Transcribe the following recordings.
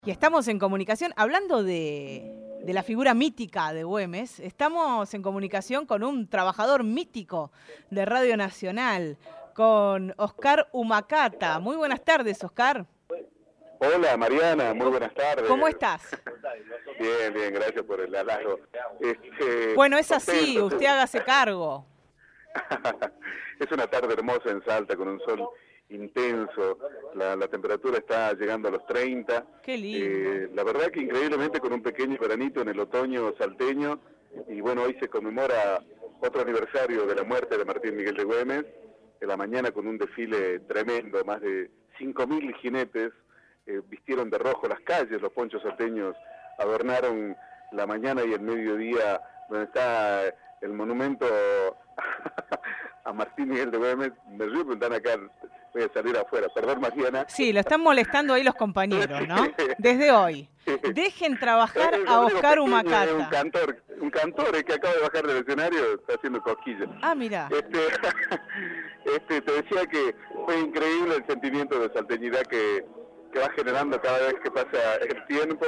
Y estamos en comunicación, hablando de la figura mítica de Güemes, estamos en comunicación con un trabajador mítico de Radio Nacional, con Oscar Humacata. Muy buenas tardes, Oscar. Hola, Mariana, muy buenas tardes. ¿Cómo estás? Bien, bien, gracias por el halago. Bueno, es así, usted hágase cargo. Es una tarde hermosa en Salta, con un sol intenso, la temperatura está llegando a los 30. Qué lindo. La verdad que increíblemente con un pequeño veranito en el otoño salteño, y bueno, hoy se conmemora otro aniversario de la muerte de Martín Miguel de Güemes, en la mañana con un desfile tremendo, más de 5.000 jinetes vistieron de rojo las calles, los ponchos salteños adornaron la mañana y el mediodía donde está el monumento a Martín Miguel de Güemes. Me río, pero están acá, voy a salir afuera, perdón, Mariana. Sí, lo están molestando ahí los compañeros, ¿no? Desde hoy. Dejen trabajar a Oscar Humacata. Un cantor que acaba de bajar del escenario, está haciendo cosquillas. Ah, mira. Te decía que fue increíble el sentimiento de salteñidad que va generando cada vez que pasa el tiempo,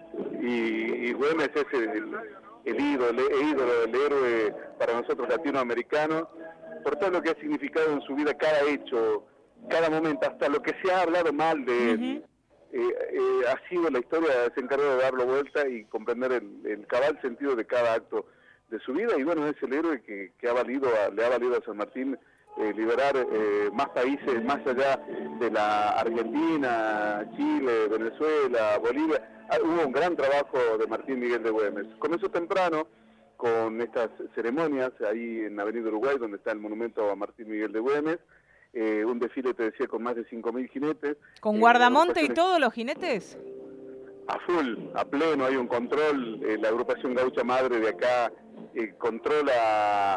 y Güemes es el ídolo, el héroe para nosotros latinoamericanos, por todo lo que ha significado en su vida cada hecho, cada momento, hasta lo que se ha hablado mal de él. Ha sido la historia, se encargó de darlo vuelta y comprender el cabal sentido de cada acto de su vida, y bueno, es el héroe que le ha valido a San Martín liberar más países más allá de la Argentina, Chile, Venezuela, Bolivia. Hubo un gran trabajo de Martín Miguel de Güemes. Comenzó temprano con estas ceremonias ahí en Avenida Uruguay, donde está el monumento a Martín Miguel de Güemes. Un desfile, te decía, con más de 5.000 jinetes. ¿Con guardamonte y todos los jinetes? A full, a pleno, hay un control. La agrupación Gaucha Madre de acá controla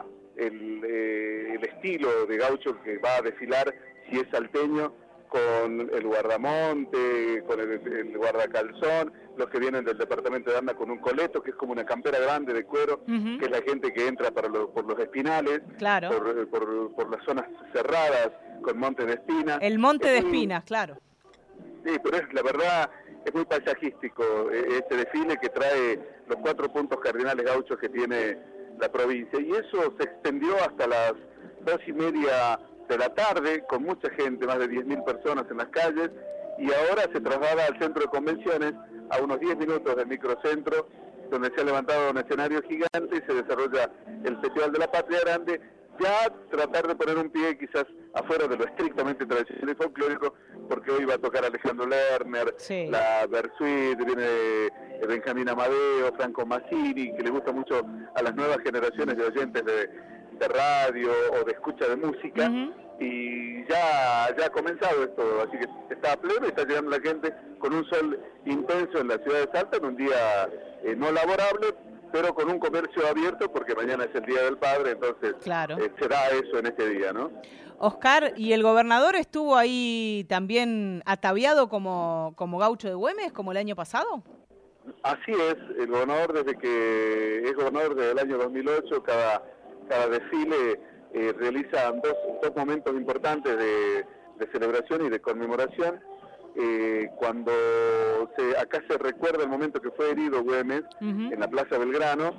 el estilo de gaucho que va a desfilar, si es salteño, con el guardamonte, con el guardacalzón, los que vienen del departamento de Anda con un coleto, que es como una campera grande de cuero, que es la gente que entra por los espinales, claro, por las zonas cerradas, con monte de espinas. El monte de espinas, claro. Sí, pero la verdad es muy paisajístico este desfile, que trae los 4 puntos cardinales gauchos que tiene la provincia, y eso se extendió hasta las 2:30 de la tarde, con mucha gente, más de 10.000 personas en las calles, y ahora se traslada al centro de convenciones, a unos 10 minutos del microcentro, donde se ha levantado un escenario gigante y se desarrolla el Festival de la Patria Grande. Ya tratar de poner un pie quizás afuera de lo estrictamente tradicional y folclórico, porque hoy va a tocar Alejandro Lerner, sí, la Bersuit, viene Benjamín Amadeo, Franco Massini, que le gusta mucho a las nuevas generaciones de oyentes de radio o de escucha de música, y ya ha comenzado esto, así que está a pleno y está llegando la gente con un sol intenso en la ciudad de Salta, en un día no laborable, pero con un comercio abierto, porque mañana es el Día del Padre, entonces claro, se da eso en este día, ¿no? Oscar, ¿y el gobernador estuvo ahí también ataviado como gaucho de Güemes, como el año pasado? Así es, el gobernador, desde que es gobernador desde el año 2008, cada desfile realiza dos momentos importantes de celebración y de conmemoración. Cuando acá se recuerda el momento que fue herido Güemes en la Plaza Belgrano,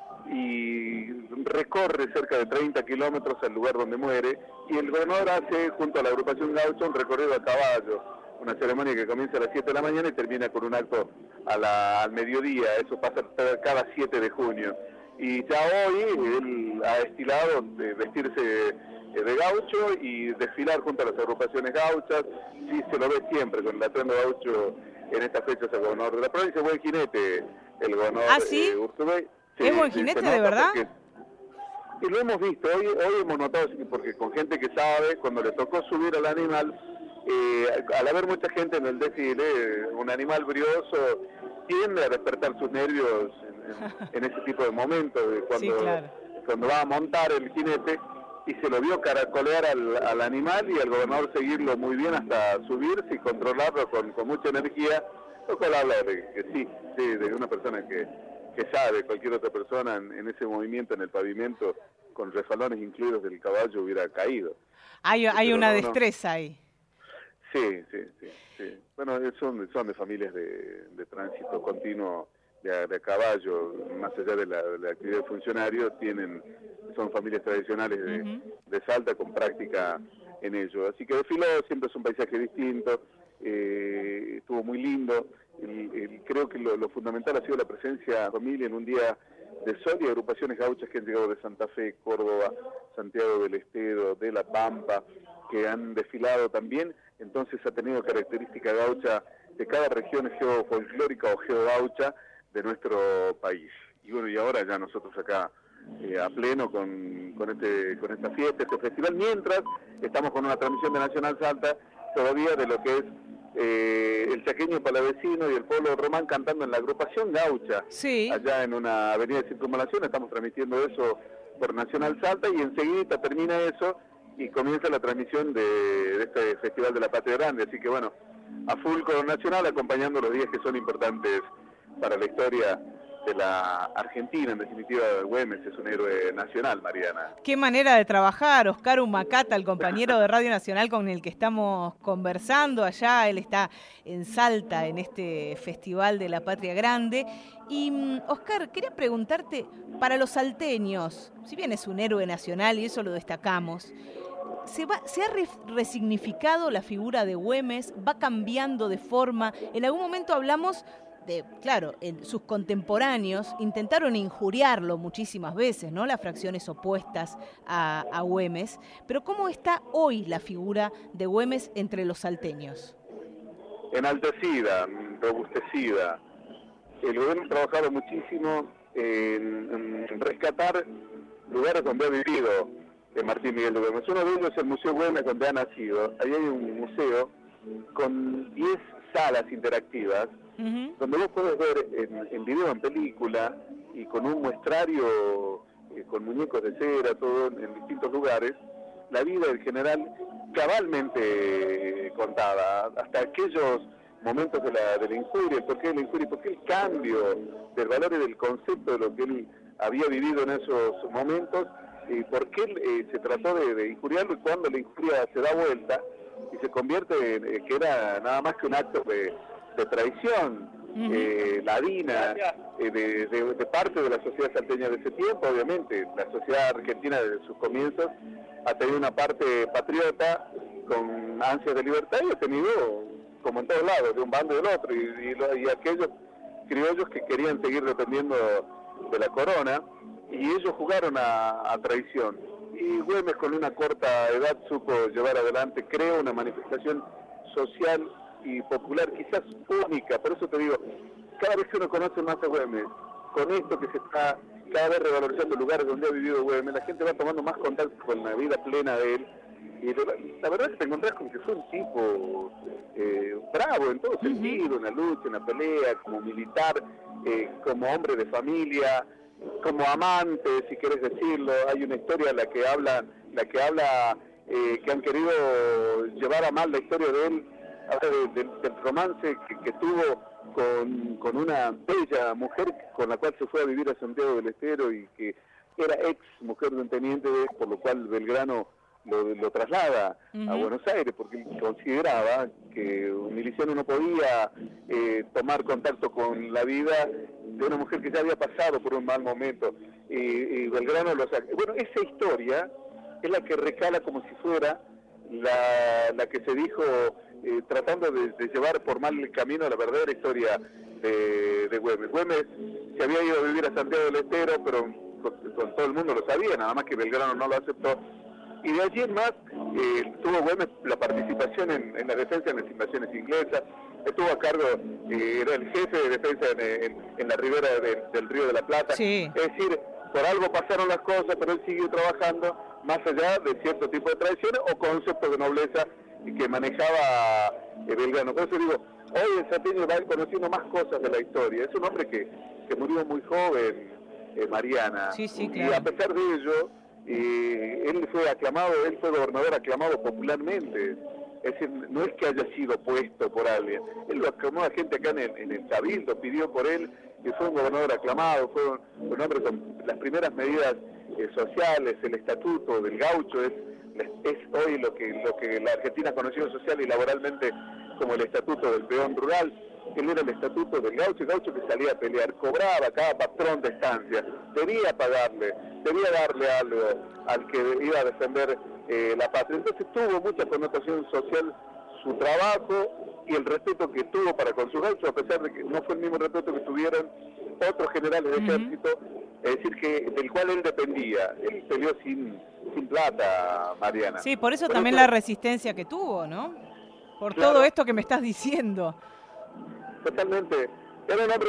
y recorre cerca de 30 kilómetros al lugar donde muere, y el gobernador hace, junto a la agrupación Gaucho, un recorrido a caballo, una ceremonia que comienza a las 7 de la mañana y termina con un acto al mediodía. Eso pasa cada 7 de junio. Y ya hoy él ha estilado de vestirse de gaucho y desfilar junto a las agrupaciones gauchas. Sí, se lo ve siempre con el atuendo gaucho en estas fechas al gobernador de la provincia. Buen jinete el gobernador. ¿Ah, sí? Urtubey. Sí, ¿Es buen jinete de verdad? Y lo hemos visto, hoy hemos notado, porque con gente que sabe, cuando le tocó subir al animal, al haber mucha gente en el desfile, un animal brioso tiende a despertar sus nervios en ese tipo de momentos, cuando, sí, claro, cuando va a montar el jinete, y se lo vio caracolear al animal, y al gobernador seguirlo muy bien hasta subirse y controlarlo con mucha energía, lo cual habla de que sí, de una persona que sabe. Cualquier otra persona en ese movimiento en el pavimento, con resbalones incluidos del caballo, hubiera caído. Hay una destreza ahí. Sí, sí, sí, sí. Bueno, son de familias de tránsito continuo de a caballo, más allá de la actividad de funcionario, son familias tradicionales de Salta con práctica en ello. Así que desfiló, siempre es un paisaje distinto, estuvo muy lindo. Creo que lo fundamental ha sido la presencia de familia en un día de sol y agrupaciones gauchas que han llegado de Santa Fe, Córdoba, Santiago del Estero, de La Pampa, que han desfilado también. Entonces ha tenido característica gaucha de cada región geofolclórica o geogaucha de nuestro país. Y bueno, y ahora ya nosotros acá a pleno con esta fiesta, este festival, mientras estamos con una transmisión de Nacional Salta todavía de lo que es el chaqueño palavecino y el pueblo román cantando en la agrupación gaucha, sí, allá en una avenida de circunvalación. Estamos transmitiendo eso por Nacional Salta y enseguida termina eso y comienza la transmisión de este Festival de la Patria Grande. Así que bueno, a full con Nacional, acompañando los días que son importantes para la historia de la Argentina. En definitiva, Güemes es un héroe nacional, Mariana. Qué manera de trabajar. Oscar Humacata, el compañero de Radio Nacional con el que estamos conversando allá, él está en Salta en este Festival de la Patria Grande. Y Oscar, quería preguntarte, para los salteños, si bien es un héroe nacional y eso lo destacamos, ¿se ha resignificado la figura de Güemes? ¿Va cambiando de forma? En algún momento hablamos claro, sus contemporáneos intentaron injuriarlo muchísimas veces, ¿no? Las fracciones opuestas a Güemes. Pero ¿cómo está hoy la figura de Güemes entre los salteños? Enaltecida, robustecida. El gobierno ha trabajado muchísimo en rescatar lugares donde ha vivido Martín Miguel de Güemes. Uno de ellos es el Museo Güemes, donde ha nacido. Ahí hay un museo con 10 salas interactivas, donde vos podés ver en video, en película, y con un muestrario, con muñecos de cera, todo en distintos lugares, la vida del general cabalmente contada, hasta aquellos momentos de la injuria, ¿por qué la injuria? ¿Por qué el cambio del valor y del concepto de lo que él había vivido en esos momentos? ¿Por qué se trató de injuriarlo y cuando la injuria se da vuelta y se convierte en que era nada más que un acto de traición, ladina, de parte de la sociedad salteña de ese tiempo? Obviamente, la sociedad argentina desde sus comienzos ha tenido una parte patriota con ansias de libertad y ha tenido, como en todos lados, de un bando y del otro, y aquellos criollos que querían seguir dependiendo de la corona, y ellos jugaron a traición. Y Güemes, con una corta edad, supo llevar adelante, creo, una manifestación social y popular quizás única. Por eso te digo, cada vez que uno conoce más a Güemes, con esto que se está cada vez revalorizando lugares donde ha vivido Güemes, la gente va tomando más contacto con la vida plena de él, y la verdad es que te encontrás con que fue un tipo bravo en todo sentido, en la lucha, en la pelea, como militar, como hombre de familia, como amante, si querés decirlo. Hay una historia la que habla que han querido llevar a mal la historia de él, del romance que tuvo con una bella mujer con la cual se fue a vivir a Santiago del Estero y que era ex mujer de un teniente de él, por lo cual Belgrano lo traslada a Buenos Aires, porque él consideraba que un miliciano no podía tomar contacto con la vida de una mujer que ya había pasado por un mal momento, y Belgrano lo saca. Bueno, esa historia es la que recala como si fuera la que se dijo, tratando de llevar por mal el camino la verdadera historia de Güemes. Güemes se había ido a vivir a Santiago del Estero, pero con todo el mundo lo sabía, nada más que Belgrano no lo aceptó. Y de allí en más tuvo Güemes la participación en la defensa de las invasiones inglesas, estuvo a cargo, era el jefe de defensa en la ribera del Río de la Plata. Sí. Es decir, por algo pasaron las cosas, pero él siguió trabajando más allá de cierto tipo de tradiciones o conceptos de nobleza que manejaba Belgrano. Por eso digo, hoy el salteño va conociendo más cosas de la historia. Es un hombre que murió muy joven, Mariana, sí, claro. Y a pesar de ello, él fue gobernador aclamado popularmente. Es decir, no es que haya sido puesto por alguien, él lo aclamó a gente acá en el Cabildo, pidió por él, y fue un gobernador aclamado, fue un hombre con las primeras medidas sociales. El estatuto del gaucho es es hoy lo que la Argentina ha conocido social y laboralmente como el estatuto del peón rural. Él era el estatuto del gaucho, el gaucho que salía a pelear, cobraba cada patrón de estancia, debía pagarle, debía darle algo al que iba a defender la patria. Entonces tuvo mucha connotación social su trabajo y el respeto que tuvo para con sus gauchos, a pesar de que no fue el mismo respeto que tuvieron otros generales de ejército, es decir, que del cual él dependía. Él peleó sin plata, Mariana. Sí, por eso también la resistencia que tuvo, ¿no? Por todo esto que me estás diciendo. Totalmente. Era un hombre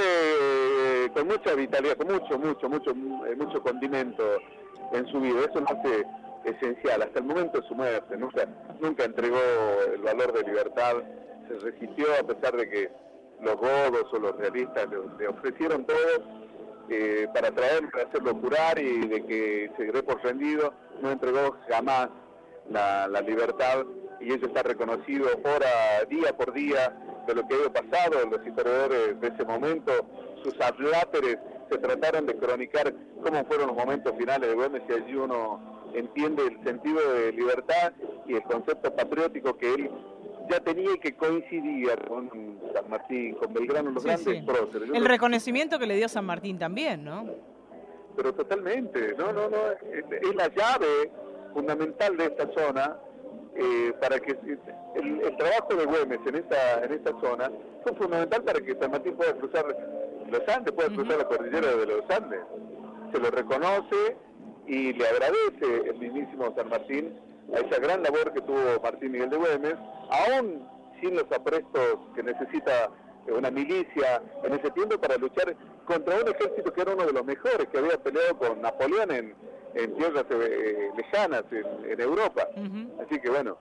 con mucha vitalidad, con mucho condimento en su vida. Eso lo hace esencial. Hasta el momento de su muerte nunca entregó el valor de libertad. Se resistió a pesar de que los godos o los realistas le ofrecieron todo para traerlo, para hacerlo curar y de que se dé por rendido. No entregó jamás la libertad y eso está reconocido día por día de lo que había pasado. Los historiadores de ese momento, sus adláteres, se trataron de cronicar cómo fueron los momentos finales de Güemes y allí uno entiende el sentido de libertad y el concepto patriótico que él ya tenía y que coincidía con San Martín, con Belgrano, los grandes próceres. El reconocimiento que le dio San Martín también, ¿no? Pero totalmente, no, es la llave fundamental de esta zona para que el trabajo de Güemes en esta zona fue fundamental para que San Martín pueda cruzar los Andes, pueda cruzar la cordillera de los Andes. Se lo reconoce y le agradece el mismísimo San Martín a esa gran labor que tuvo Martín Miguel de Güemes, aún sin los aprestos que necesita una milicia en ese tiempo para luchar contra un ejército que era uno de los mejores, que había peleado con Napoleón en tierras lejanas, en Europa. Así que bueno,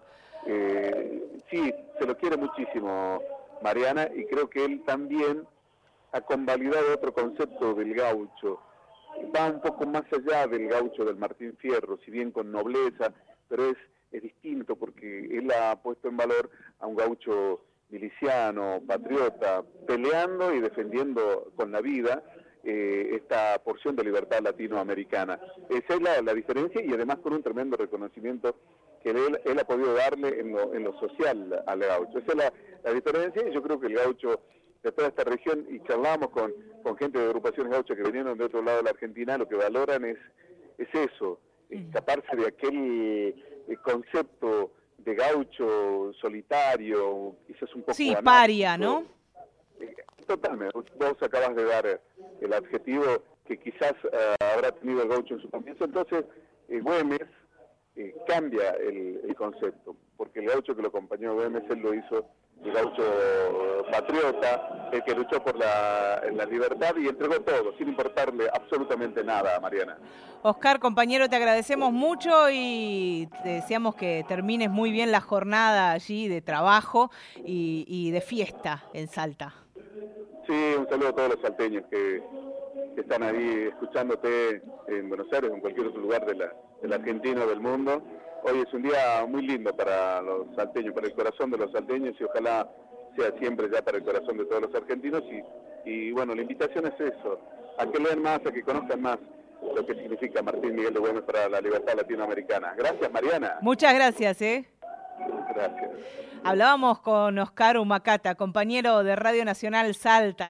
sí, se lo quiere muchísimo Mariana, y creo que él también ha convalidado otro concepto del gaucho. Va un poco más allá del gaucho del Martín Fierro, si bien con nobleza, pero es distinto porque él ha puesto en valor a un gaucho miliciano, patriota, peleando y defendiendo con la vida esta porción de libertad latinoamericana. Esa es la diferencia, y además con un tremendo reconocimiento que él ha podido darle en lo social al gaucho. Esa es la diferencia, y yo creo que el gaucho de toda esta región, y charlamos con gente de agrupaciones gauchas que vinieron de otro lado de la Argentina, lo que valoran es eso, escaparse de aquel concepto de gaucho solitario, quizás un poco... Sí, paria, ¿no? Totalmente. Vos acabas de dar el adjetivo que quizás habrá tenido el gaucho en su comienzo. Entonces, Güemes cambia el concepto, porque el gaucho que lo acompañó a Güemes, él lo hizo el gaucho patriota, el que luchó por la libertad y entregó todo, sin importarle absolutamente nada a Mariana. Oscar, compañero, te agradecemos mucho y te deseamos que termines muy bien la jornada allí de trabajo y de fiesta en Salta. Sí, un saludo a todos los salteños que están ahí escuchándote en Buenos Aires o en cualquier otro lugar de la Argentina o del mundo. Hoy es un día muy lindo para los salteños, para el corazón de los salteños, y ojalá sea siempre ya para el corazón de todos los argentinos. Y bueno, la invitación es eso, a que lean más, a que conozcan más lo que significa Martín Miguel de Güemes para la libertad latinoamericana. Gracias, Mariana. Muchas gracias, Gracias. Hablábamos con Oscar Humacata, compañero de Radio Nacional Salta.